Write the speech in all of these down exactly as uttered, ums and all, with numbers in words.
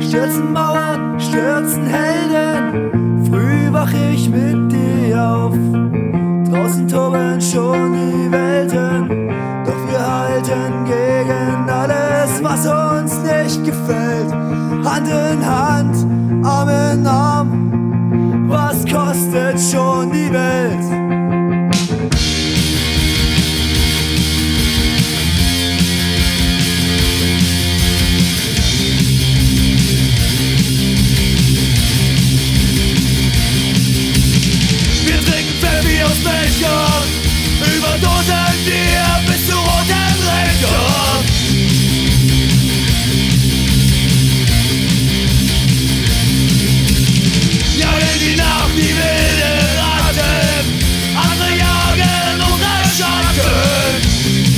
Stürzen Mauern, stürzen Helden, früh wach ich mit dir auf. Draußen toben schon die Welten, doch wir halten gegen alles, was uns nicht gefällt. Hand in Hand, Arm in Arm, was kostet schon die Welt? Überdosen wir bis zu roten Rändern. Jagen die Nacht, die wilde Ratten, andere jagen unsere Schatten.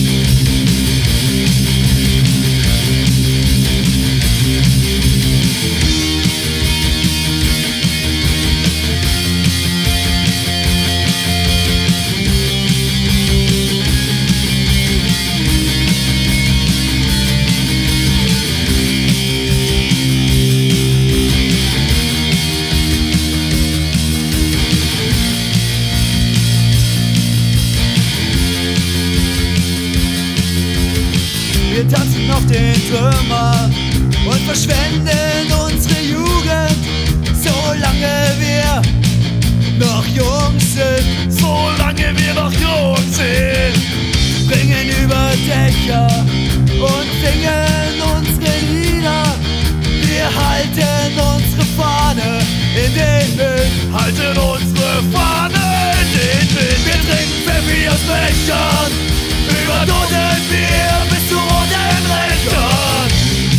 Wir tanzen auf den Trümmern und verschwenden unsere Jugend, solange wir noch jung sind, solange wir noch jung sind. Springen über Dächer und singen unsere Lieder. Wir halten unsere Fahne in den Wind, halten unsere Fahne in den Wind. Wir trinken Pfeffi aus Bechern, überdosen wir bis zu roten Rändern.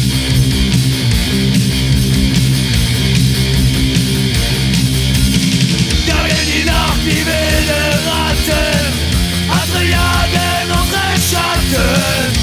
Jagen die Nacht, die wilde Ratten, andere jagen unsere Schatten.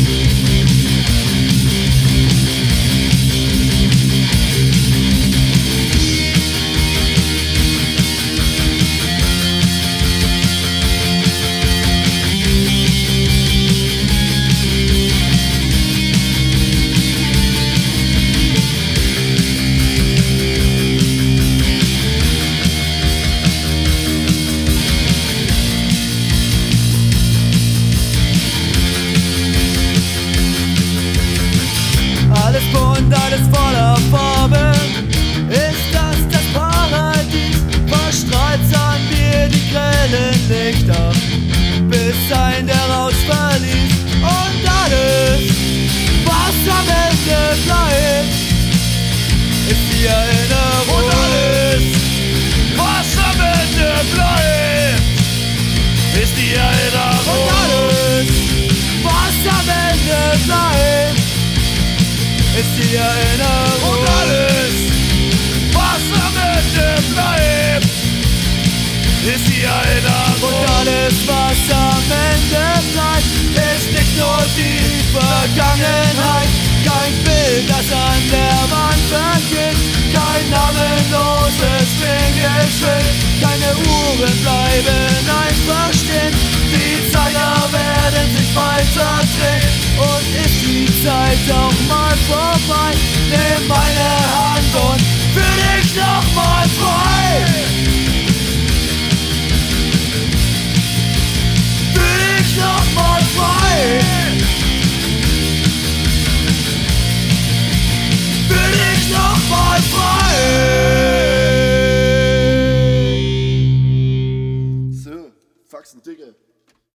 Alles bunt, alles voller Farben, ist das das Paradies? Verstrahlt sahen wir die grellen Lichter, bis ein der Rausch verließ. Und alles, was am Ende bleibt, ist die Erinnerung. Und alles, was am Ende bleibt, ist die Erinnerung. Und alles, was am Ende bleibt, ist die Erinnerung. Und alles, was am Ende bleibt, ist die Erinnerung. Und alles, was am Ende bleibt, ist nicht nur die Vergangenheit. Kein Bild, das an der Wand vergeht, kein namenloses Klingelschild, keine Uhren bleiben einfach stehen. Die Zeiger werden sich weiter drehen und ist die Zeit auch mal vorbei.